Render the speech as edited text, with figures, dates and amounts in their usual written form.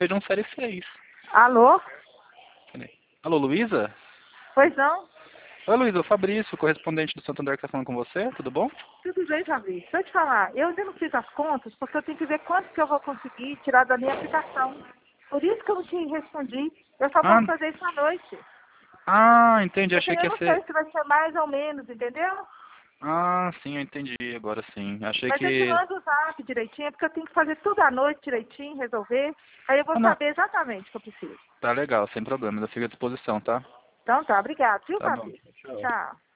Feijão série 6. Alô? Peraí. Alô, Luísa? Pois não? Oi, Luísa, o Fabrício, correspondente do Santander que está falando com você, tudo bom? Tudo bem, Fabrício. Deixa eu te falar, eu ainda não fiz as contas porque eu tenho que ver quanto que eu vou conseguir tirar da minha aplicação. Por isso que eu não te respondi. Eu só Ah, posso fazer isso à noite. entendi, Porque achei que eu ia não ser... sei se vai ser mais ou menos, entendeu? Ah, sim, eu entendi, agora sim. Achei Mas eu te que... mando o zap direitinho, porque eu tenho que fazer tudo à noite direitinho, resolver. Aí eu vou Ah, não, saber exatamente o que eu preciso. tá legal, sem problema, eu fico à disposição, tá? Então tá, obrigado, viu, Tá bom, Fabrício? tchau. Tchau.